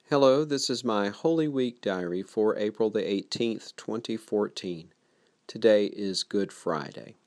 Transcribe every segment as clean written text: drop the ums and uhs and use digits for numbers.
Hello, this is my Holy Week diary for April the 18th, 2014. Today is Good Friday.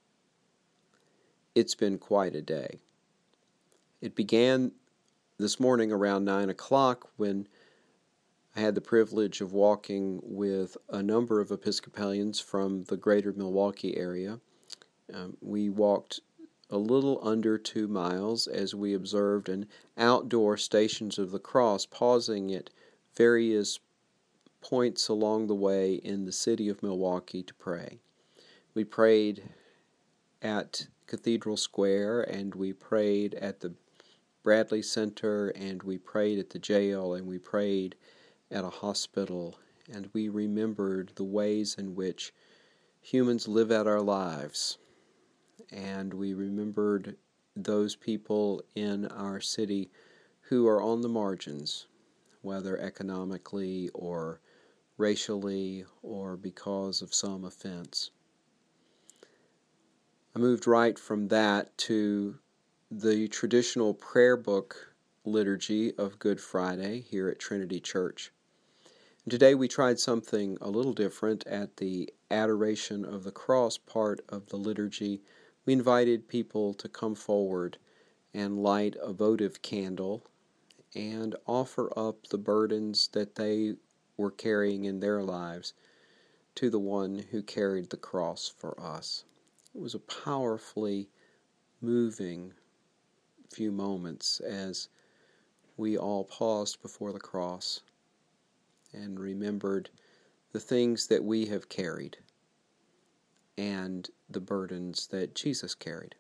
It's been quite a day. It began this morning around 9 o'clock when I had the privilege of walking with a number of Episcopalians from the greater Milwaukee area. We walked a little under 2 miles as we observed an outdoor Stations of the Cross, pausing at various points along the way in the city of Milwaukee to pray. We prayed at Cathedral Square, and we prayed at the Bradley Center, and we prayed at the jail, and we prayed at a hospital, and we remembered the ways in which humans live out our lives. And we remembered those people in our city who are on the margins, whether economically or racially or because of some offense. I moved right from that to the traditional prayer book liturgy of Good Friday here at Trinity Church. And today we tried something a little different at the Adoration of the Cross part of the liturgy. We invited people to come forward and light a votive candle and offer up the burdens that they were carrying in their lives to the one who carried the cross for us. It was a powerfully moving few moments as we all paused before the cross and remembered the things that we have carried and the burdens that Jesus carried.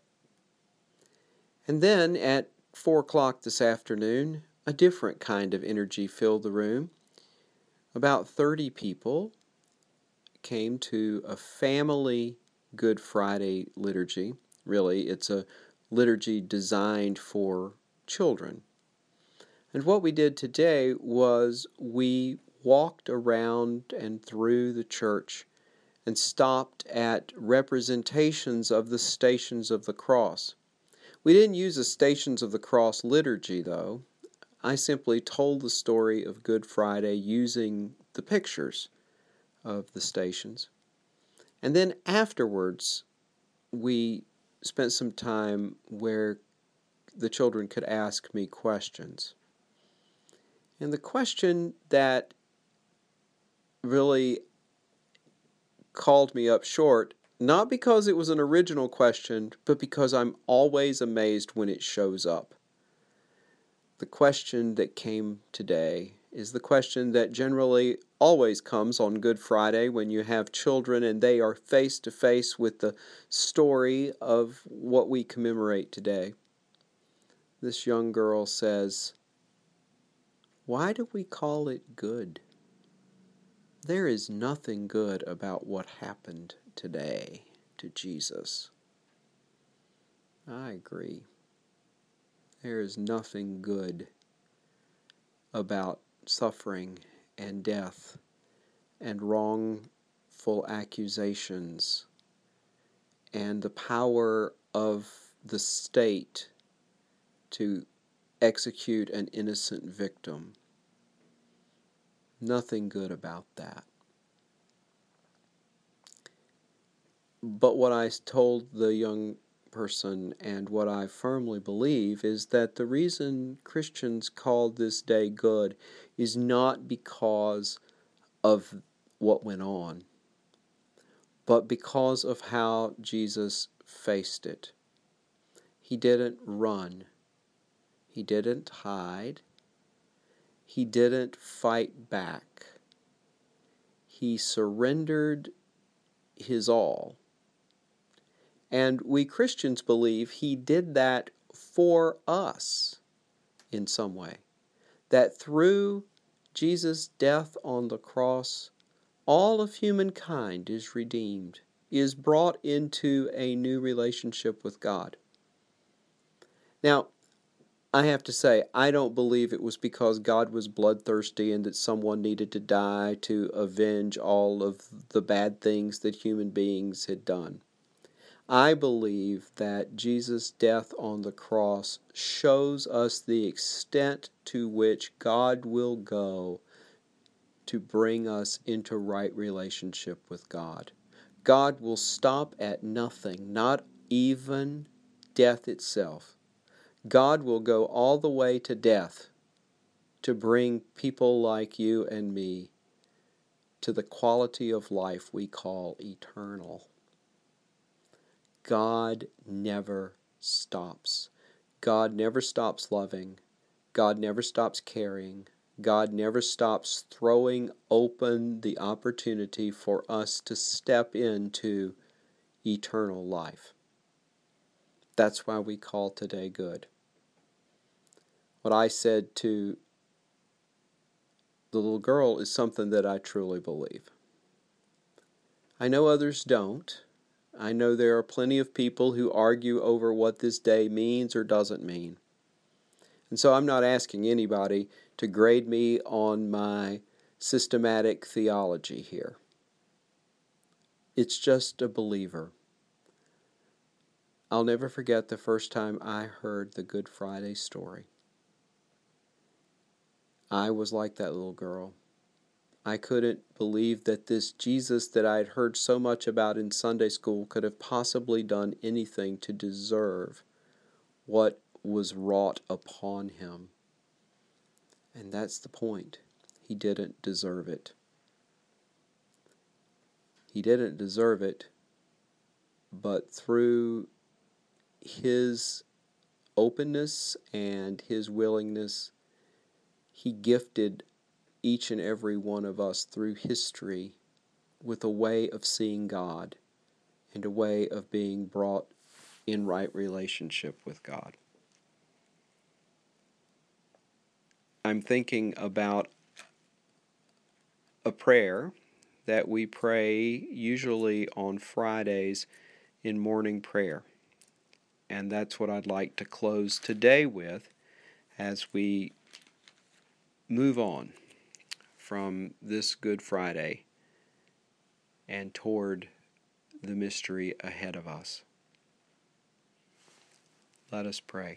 And then at 4 o'clock this afternoon, a different kind of energy filled the room. About 30 people came to a family Good Friday liturgy. Really, it's a liturgy designed for children. And what we did today was we walked around and through the church and stopped at representations of the Stations of the Cross. We didn't use a Stations of the Cross liturgy, though. I simply told the story of Good Friday using the pictures of the stations. And then afterwards, we spent some time where the children could ask me questions. And the question that really called me up short, not because it was an original question, but because I'm always amazed when it shows up. The question that came today is the question that generally always comes on Good Friday when you have children and they are face to face with the story of what we commemorate today. This young girl says, "Why do we call it good? There is nothing good about what happened today to Jesus." I agree. There is nothing good about suffering and death and wrongful accusations and the power of the state to execute an innocent victim. Nothing good about that. But what I told the young person and what I firmly believe is that the reason Christians called this day good is not because of what went on, but because of how Jesus faced it. He didn't run. He didn't hide. He didn't fight back. He surrendered his all. And we Christians believe he did that for us in some way. That through Jesus' death on the cross, all of humankind is redeemed, is brought into a new relationship with God. Now, I have to say, I don't believe it was because God was bloodthirsty and that someone needed to die to avenge all of the bad things that human beings had done. I believe that Jesus' death on the cross shows us the extent to which God will go to bring us into right relationship with God. God will stop at nothing, not even death itself. God will go all the way to death to bring people like you and me to the quality of life we call eternal. God never stops. God never stops loving. God never stops caring. God never stops throwing open the opportunity for us to step into eternal life. That's why we call today good. What I said to the little girl is something that I truly believe. I know others don't. I know there are plenty of people who argue over what this day means or doesn't mean. And so I'm not asking anybody to grade me on my systematic theology here. It's just a believer. I'll never forget the first time I heard the Good Friday story. I was like that little girl. I couldn't believe that this Jesus that I had heard so much about in Sunday school could have possibly done anything to deserve what was wrought upon him. And that's the point. He didn't deserve it. He didn't deserve it, but through his openness and his willingness, he gifted each and every one of us through history with a way of seeing God and a way of being brought in right relationship with God. I'm thinking about a prayer that we pray usually on Fridays in morning prayer. And that's what I'd like to close today with as we move on from this Good Friday and toward the mystery ahead of us. Let us pray.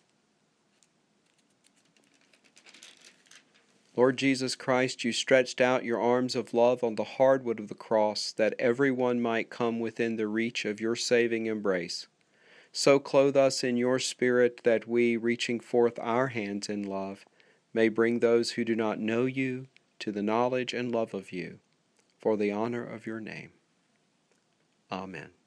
Lord Jesus Christ, you stretched out your arms of love on the hardwood of the cross that everyone might come within the reach of your saving embrace. So clothe us in your Spirit that we, reaching forth our hands in love, may bring those who do not know you to the knowledge and love of you, for the honor of your name. Amen.